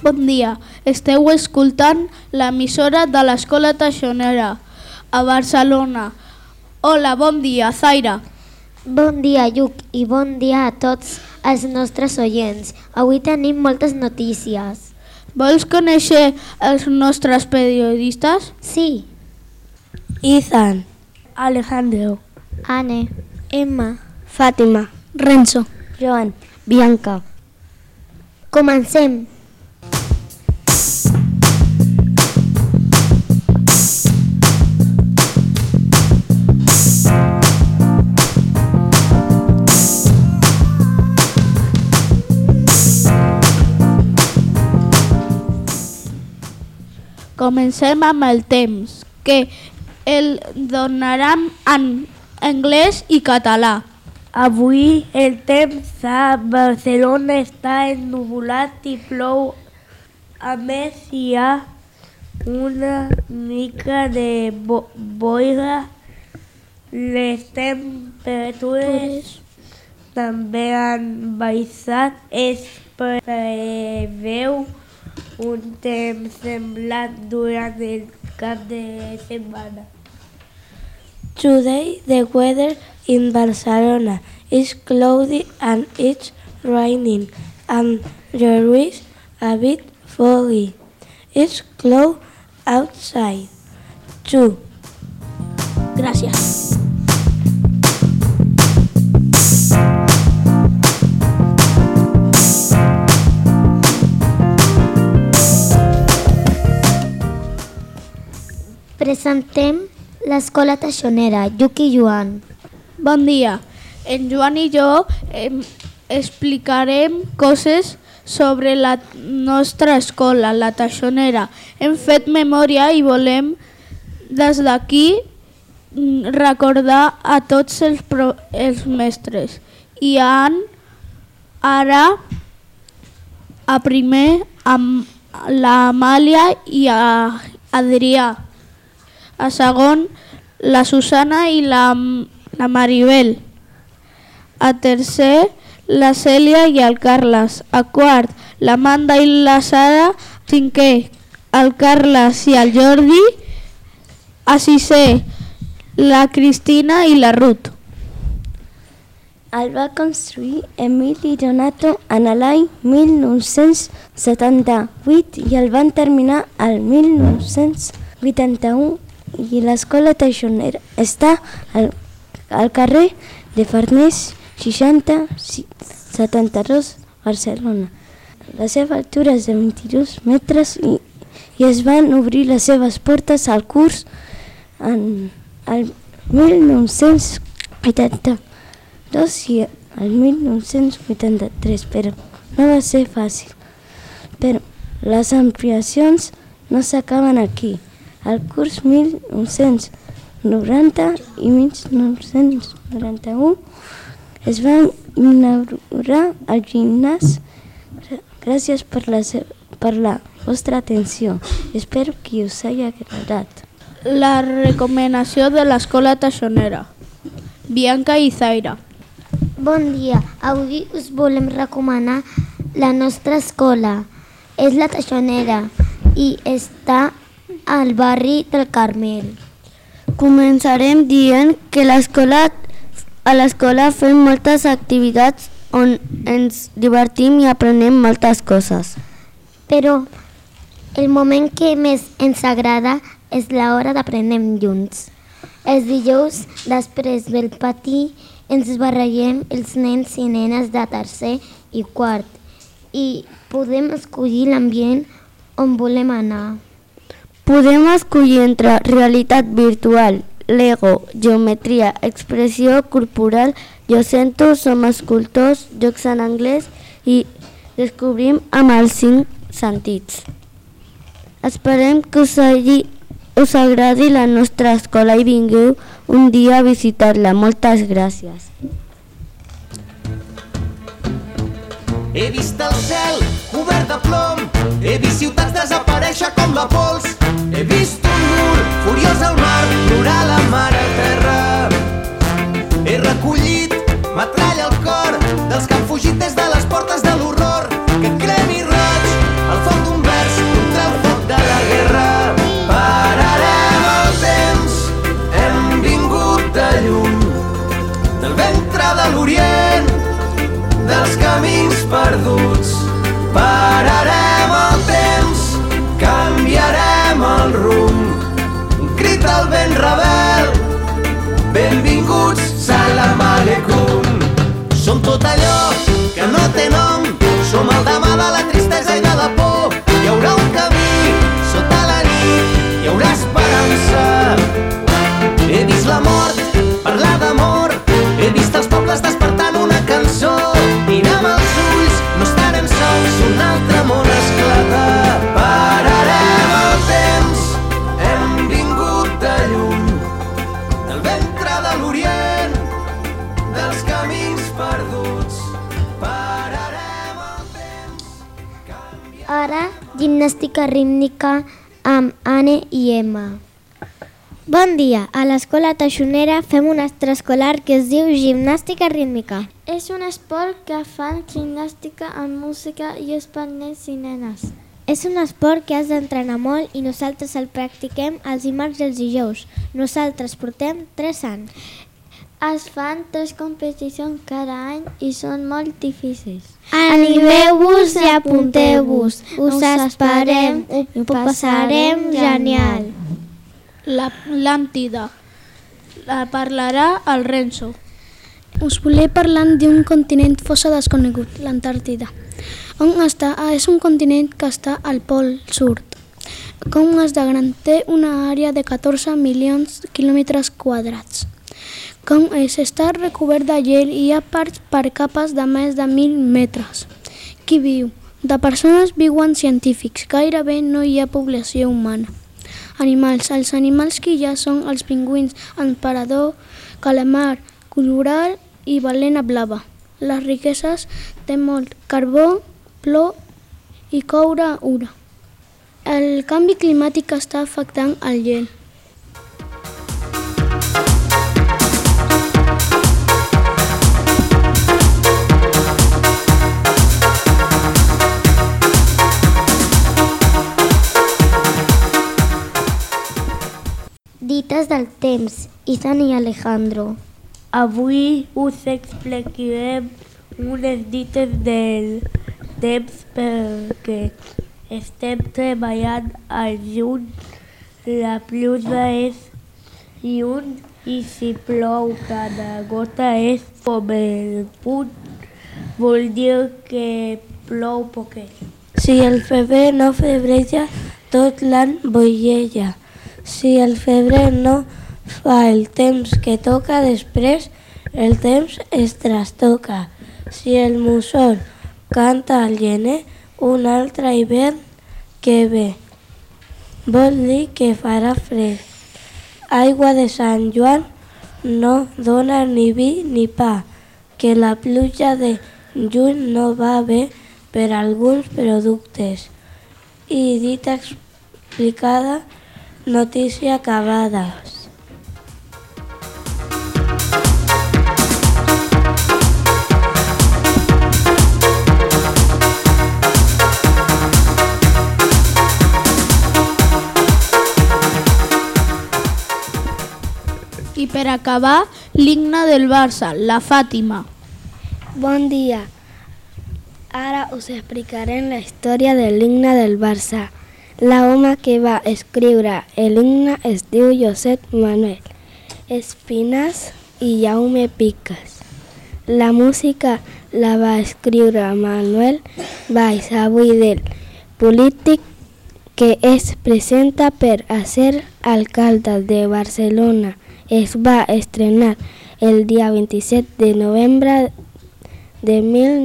Bon dia, esteu escoltant l'emissora de l'Escola Taixonera a Barcelona. Hola, bon dia, Zaira. Bon dia, Lluc, i bon dia a tots els nostres oients. Avui tenim moltes notícies. Vols conèixer els nostres periodistes? Sí. Ethan, Alejandro, Anne, Emma, Fàtima, Renzo, Joan, Bianca. Comencem. Comencem amb el temps, que el donaran en anglès i català. Avui el temps a Barcelona està ennuvolat i plou. A més, hi ha una mica de boira. Les temperatures també han baixat. Es preveu un temps semblant durant el cap de setmana. Today the weather in Barcelona is cloudy and it's raining and there is a bit foggy. It's cloudy outside too. Gràcies. Presentem l'Escola Taixonera, Lluc i Joan. Bon dia. En Joan i jo explicarem coses sobre la nostra escola, la Taixonera. Hem fet memòria i volem des d'aquí recordar a tots els mestres. Hi ha ara a primer amb l'Amàlia i a Adrià. A segon, la Susana i la Maribel. A tercer, la Cèlia i el Carles. A quart, l'Amanda i la Sara. Cinquè, el Carles i el Jordi. A sisè, la Cristina i la Ruth. El va construir Emili Donato en l'any 1978 i el van terminar el 1981. I l'escola Taixonera està al carrer de Farners 60-72 Barcelona. La seva altura és de 22 metres i es van obrir les seves portes al curs en el 1982 i el 1983, però no va ser fàcil. Però les ampliacions no s'acaben aquí. Al curs 1990 i 1991 es va inaugurar el gimnàs. Gràcies per la vostra atenció. Espero que us hagi agradat. La recomanació de l'Escola Taixonera. Bianca i Zaira. Bon dia. Avui us volem recomanar la nostra escola. És la Taixonera i està al barri del Carmel. Començarem dient que a l'escola fem moltes activitats on ens divertim i aprenem moltes coses. Però el moment que més ens agrada és l'hora d'aprenem junts. Els dijous, després del patí, ens barregem els nens i nenes de tercer i quart i podem escollir l'ambient on volem anar. Podem escollir entre realitat virtual, Lego, geometria, expressió corporal, jo sento, som escultors, jocs en anglès i descobrim amb els 5 sentits. Esperem que us agradi la nostra escola i vingueu un dia a visitar-la. Moltes gràcies. He vist el cel cobert de plom, he vist ciutats desaparèixer com la pols, he vist un mur furiós al mar, plorar la mare a terra. He recollit metralla al cor dels que han fugit des de les portes de l'horror, que cremi raig al fons d'un camins perduts. Pararem el temps, canviarem el rumb. Un crit al vent rebel, benvinguts, salam aleikum. Som tot allò que no té nom, som el demà de la tristesa i de la por. Hi haurà un camí sota la nit, hi haurà esperança. He vist la mort parlar d'amor, he vist els pobles despertant una cançó. Mirem els ulls, no estarem sols, un altre món esclata. Pararem el temps, hem vingut de lluny, del ventre de l'Orient, dels camins perduts. Pararem el temps, canviarem... Ara, gimnàstica rítmica amb Anne i Emma. Bon dia, a l'Escola Taixonera fem un extraescolar que es diu gimnàstica rítmica. És un esport que fan gimnàstica amb música i és per nens i nenes. És un esport que has d'entrenar molt i nosaltres el practiquem els dimarts i els dijous. Nosaltres portem 3 anys. Es fan 3 competicions cada any i són molt difícils. Animeu-vos i apunteu-vos. Us esperem, ho passarem genial. L'Atlàntida. La parlarà el Renzo. Us volia parlar d'un continent força desconegut, l'Antàrtida. On està? És un continent que està al pol sud. Com és de gran? Té una àrea de 14 milions de quilòmetres quadrats. Com és? Està recobert de gel i hi ha parts per capes de més de 1.000 metres. Qui viu? De persones viuen científics, gairebé no hi ha població humana. Animals. Els animals que hi ha són els pingüins, emperador, calamar, coloral i balena blava. Les riqueses té molt carbó, plor i coure ura. El canvi climàtic està afectant el gel. Dites del temps, Ethan i Alejandro. Avui us explicarem unes dites del temps perquè estem treballant al juny. La pluja és lluny i si plou cada gota és com el punt, vol dir que plou poquet. Si el febrer no febreja, tot l'any boireja. Si el febrer no fa el temps que toca, després el temps es trastoca. Si el mussol canta al gener, un altre hivern que ve. Vol dir que farà fred. Aigua de Sant Joan no dona ni vi ni pa, que la pluja de juny no va bé per alguns productes. I dita explicada, notícia acabada. I per acabar, l'himne del Barça, la Fàtima. Bon dia. Ara us explicarem la història de l'himne del Barça. L'home que va escriure l'himne es diu Josep Manuel Espinàs i Jaume Picas. La música la va escriure Manuel Valls Abuidel, polític que es presenta per a ser alcalde de Barcelona. Es va estrenar el dia 27 de novembre de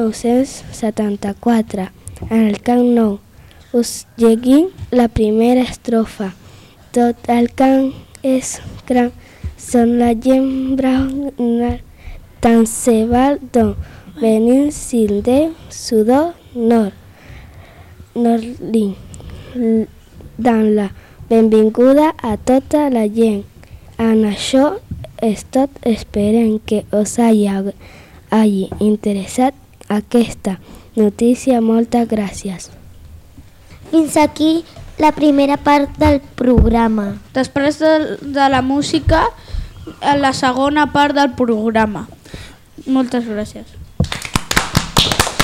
1974 en el Camp Nou. Us llegim la primera estrofa. Tot el camp és gran, són la gent brava, tant se val don, venint sin de sudor nord. Nord-lin, dan la benvinguda a tota la gent. En això és tot, esperem que us hagi interessat aquesta notícia. Moltes gràcies. Fins aquí la primera part del programa. Després de la música, la segona part del programa. Moltes gràcies.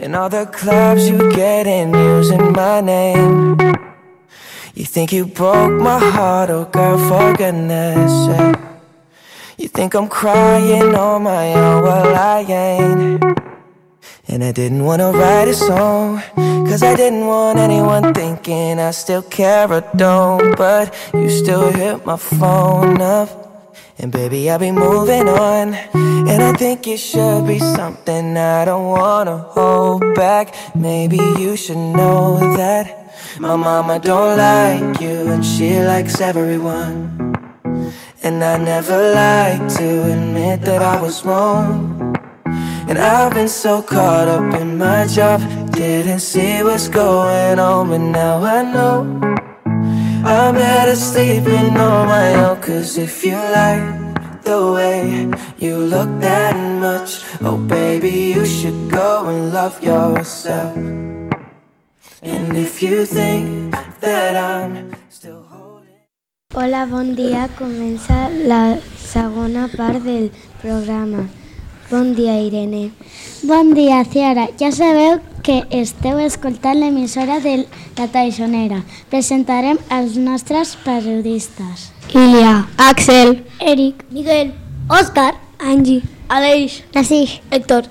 and all the clubs you get in using my name. You think you broke my heart, oh girl, for goodness sake. You think I'm crying on my own, well I ain't. And I didn't wanna write a song, cause I didn't want anyone thinking I still care or don't. But you still hit my phone up, and baby I'll be moving on. And I think it should be something I don't wanna hold back. Maybe you should know that my mama don't like you and she likes everyone. And I never like to admit that I was wrong. And I've been so caught up in my job, didn't see what's going on, but now I know I'm better sleeping on my own. Cause if you like the way you look that much, oh baby, you should go and love yourself. And if you think that I'm still holding... Hola, bon dia. Comença la segona part del programa. Bon dia, Irene. Bon dia, Ciara. Ja sabeu que esteu escoltant l'emissora de La Taixonera. Presentarem els nostres periodistes. Ilia, Axel, Eric, Miguel, Òscar, Angie, Aleix, Nassix, Héctor.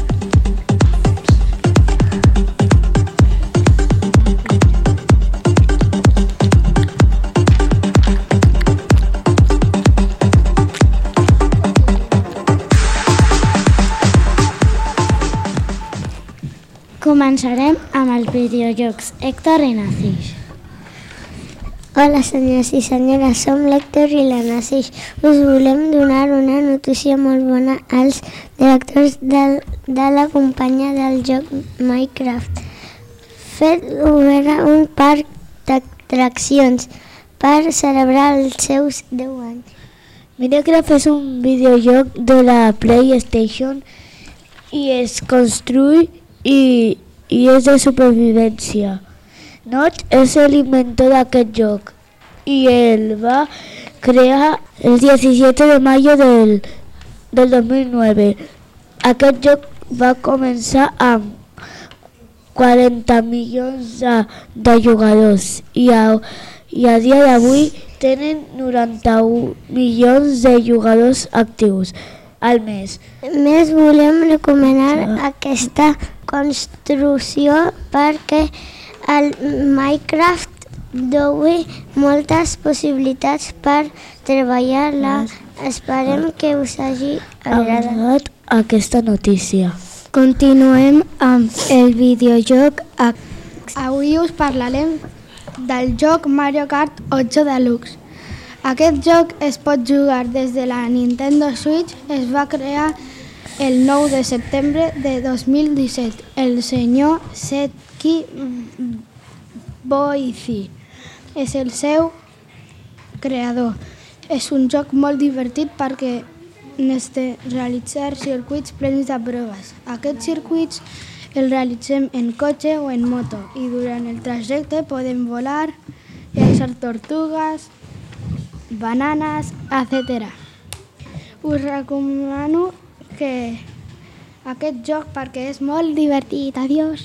Començarem amb els videojocs. Héctor i Nassix. Hola, senyors i senyores, som l'Héctor i la Nassix. Us volem donar una notícia molt bona als directors de la companyia del joc Minecraft. Fet obert un parc d'atraccions per celebrar els seus 10 anys. Minecraft és un videojoc de la PlayStation i es construeix i és de supervivència. Notch és l'inventor d'aquest joc i el va crear el 17 de mayo del 2009. Aquest joc va començar amb 40 milions de jugadors i a dia d'avui tenen 91 milions de jugadors actius al mes. Més volem recomanar aquesta construcció perquè el Minecraft dona moltes possibilitats per treballar-la. Esperem que us hagi agradat aquesta notícia. Continuem amb el videojoc. Avui us parlarem del joc Mario Kart 8 Deluxe. Aquest joc es pot jugar des de la Nintendo Switch. Es va crear el 9 de setembre de 2017. El senyor Setki Boici és el seu creador. És un joc molt divertit perquè necessita realitzar circuits plens de proves. Aquests circuits els realitzem en cotxe o en moto i durant el trajecte podem volar, llançar tortugues, bananes, etc. Us recomano que aquest joc perquè és molt divertit. Adiós.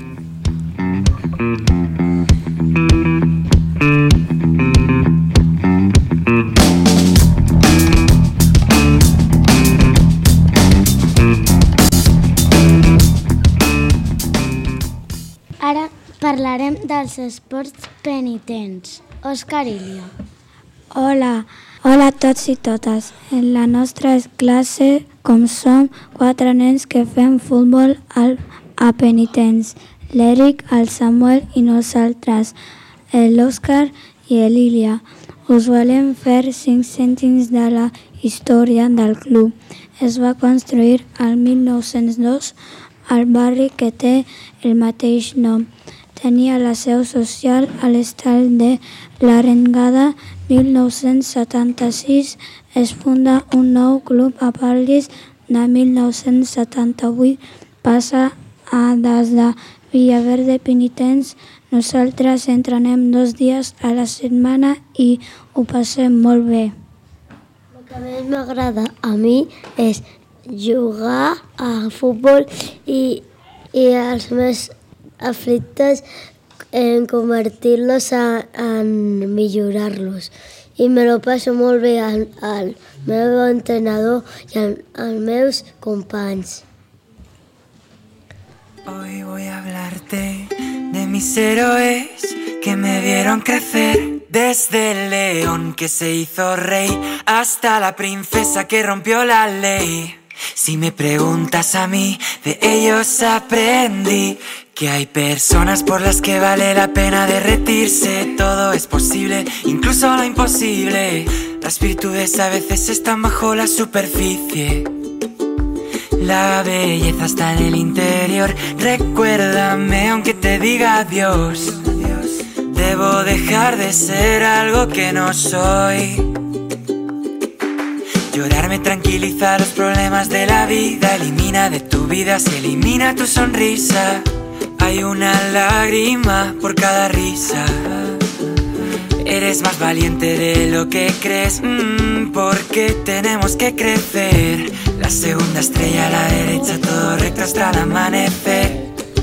Ara parlarem dels esports penitents. Òscar Ilia. Hola a tots i totes. En la nostra classe, com som 4 nens que fem futbol a penitents, l'Eric, el Samuel i nosaltres, l'Òscar i l'Ilia. Us volem fer 5 cèntims de la història del club. Es va construir el 1902 al barri que té el mateix nom. Tenia la seu social a l'estall de l'Arengada. 1976 es funda un nou club a Parlis. De 1978 passa a des de Villaverde Penitents. Nosaltres entrenem 2 dies a la setmana i ho passem molt bé. El que més m'agrada a mi és jugar a futbol i i els meus efectes en convertir-los en millorar-los. Y me lo paso molt bé al meu entrenador y als meus companys. Hoy voy a hablarte de mis héroes que me vieron crecer. Desde el león que se hizo rey hasta la princesa que rompió la ley. Si me preguntas a mí, de ellos aprendí que hay personas por las que vale la pena derretirse. Todo es posible, incluso lo imposible. Las virtudes a veces están bajo la superficie. La belleza está en el interior. Recuérdame aunque te diga adiós. Debo dejar de ser algo que no soy. Llorar me tranquiliza los problemas de la vida. Elimina de tu vida, se elimina tu sonrisa. Hay una lágrima por cada risa. Eres más valiente de lo que crees, porque tenemos que crecer. La segunda estrella a la derecha, todo recto hasta el amanecer.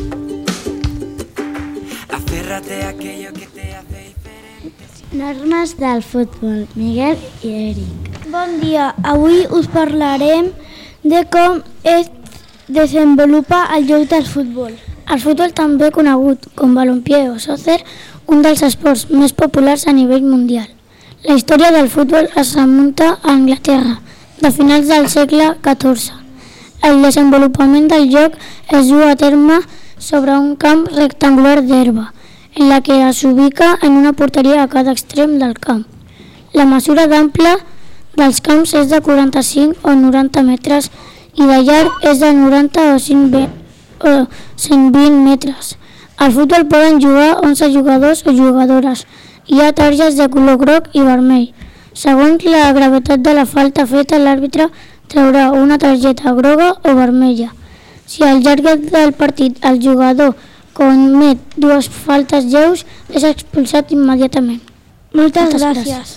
Aférrate a aquello que te hace diferente. Normes del futbol, Miguel i Eric. Bon dia, avui us parlarem de com es desenvolupa el joc del futbol. El futbol, també conegut com balompié o soccer, un dels esports més populars a nivell mundial. La història del futbol es remunta a Anglaterra, de finals del segle XIV. El desenvolupament del joc es du a terme sobre un camp rectangular d'herba, en la que s'ubica en una porteria a cada extrem del camp. La mesura d'ample dels camps és de 45 o 90 metres i de llarg és de 90 o 120 metres. Al futbol poden jugar 11 jugadors o jugadores. Hi ha targes de color groc i vermell. Segons la gravetat de la falta feta, l'àrbitre traurà una targeta groga o vermella. Si al llarg del partit el jugador comet dues faltes lleus, és expulsat immediatament. Moltes gràcies.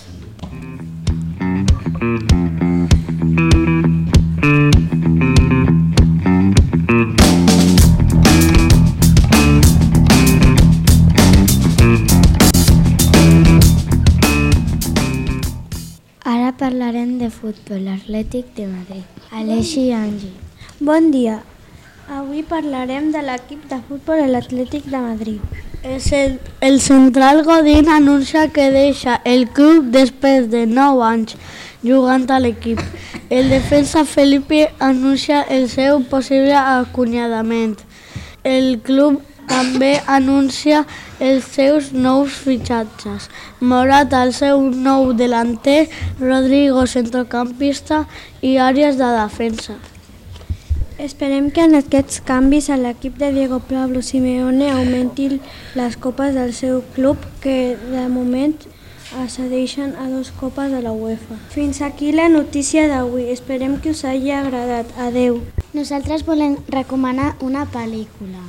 Ara parlarem de futbol, Atlètic de Madrid. Alexi i Angie. Bon dia. Avui parlarem de l'equip de futbol de l'Atlètic de Madrid. El central Godín anuncia que deixa el club després de 9 anys jugant a l'equip. El defensa Felipe anuncia el seu possible acomiadament. El club també anuncia els seus nous fitxatges. Morata, el seu nou delanter, Rodrigo, centrocampista, i Arias de defensa. Esperem que en aquests canvis a l'equip de Diego Pablo Simeone augmentin les copes del seu club, que de moment accedeixen a 2 copes de la UEFA. Fins aquí la notícia d'avui. Esperem que us hagi agradat. Adeu. Nosaltres volem recomanar una pel·lícula.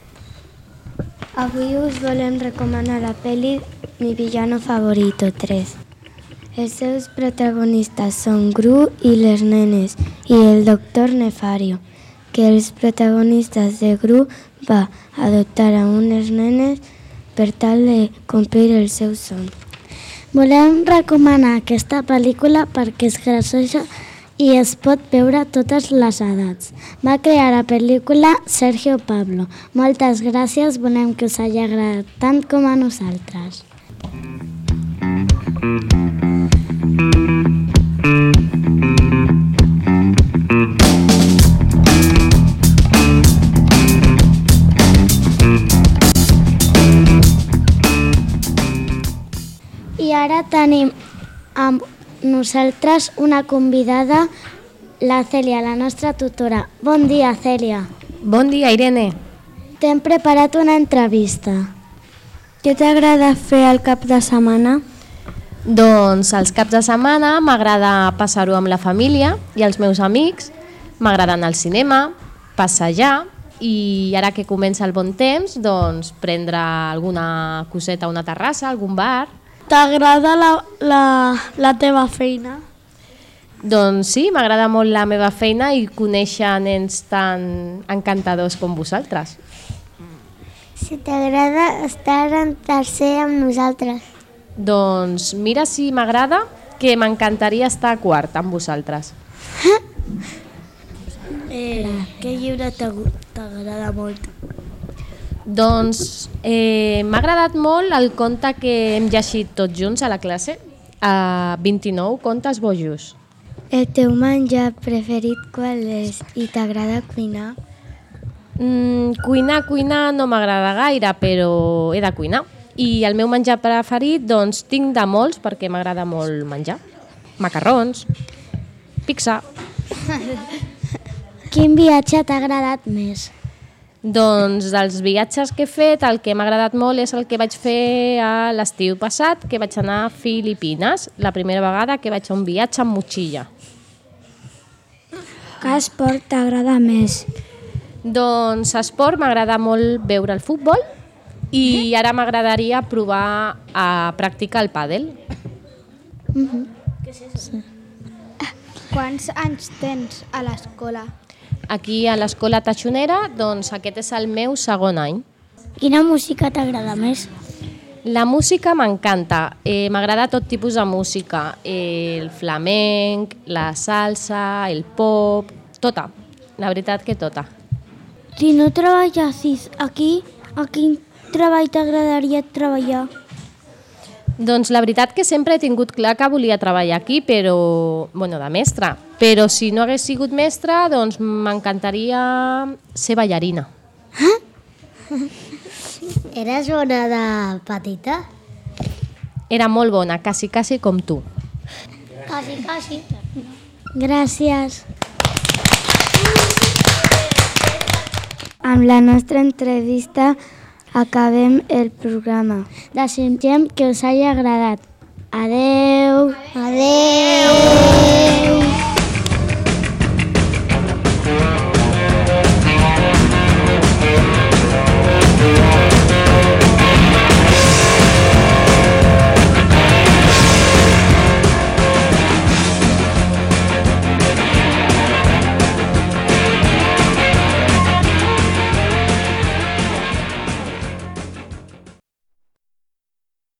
Avui us volem recomanar la pel·li Mi villano favorito 3. Els seus protagonistes són Gru i les nenes i el doctor Nefario, que els protagonistes de Gru va adoptar a unes nenes per tal de complir el seu son. Volem recomanar aquesta pel·lícula perquè és graciosa i es pot veure a totes les edats. Va crear la pel·lícula Sergio Pablo. Moltes gràcies, volem que us hagi agradat tant com a nosaltres. I ara tenim amb nosaltres una convidada, la Cèlia, la nostra tutora. Bon dia, Cèlia. Bon dia, Irene. T'hem preparat una entrevista. Què t'agrada fer al cap de setmana? Doncs els caps de setmana m'agrada passar-ho amb la família i els meus amics. M'agrada anar al cinema, passejar i ara que comença el bon temps, doncs prendre alguna coseta a una terrassa, algun bar. T'agrada la teva feina? Doncs sí, m'agrada molt la meva feina i conèixer nens tan encantadors com vosaltres. Si t'agrada estar en tercer amb nosaltres. Doncs mira si m'agrada, que m'encantaria estar a quart amb vosaltres. Què llibre t'agrada molt? Doncs m'ha agradat molt el conte que hem llegit tots junts a la classe, 29 contes bojos. El teu menjar preferit qual és i t'agrada cuinar? Cuinar no m'agrada gaire, però he de cuinar. I el meu menjar preferit, doncs, tinc de molts perquè m'agrada molt menjar. Macarrons, pizza. Quin viatge t'ha agradat més? Doncs dels viatges que he fet, el que m'ha agradat molt és el que vaig fer a l'estiu passat, que vaig anar a Filipines, la primera vegada que vaig a un viatge amb motxilla. Quin esport t'agrada més? Doncs esport m'agrada molt veure el futbol i ara m'agradaria provar a practicar el pàdel. Què és això? Quants anys tens a l'escola? Aquí a l'escola Taxonera, doncs aquest és el meu segon any. Quina música t'agrada més? La música m'encanta, m'agrada tot tipus de música, el flamenc, la salsa, el pop, tota, la veritat que tota. Si no treballassis aquí, a quin treball t'agradaria treballar? Doncs la veritat que sempre he tingut clar que volia treballar aquí, però, de mestra. Però si no hagués sigut mestra, doncs m'encantaria ser ballarina. Eres bona de petita? Era molt bona, quasi com tu. Quasi. Gràcies. Amb la nostra entrevista acabem el programa. Desitgem que us hagi agradat. Adeu. Adeu.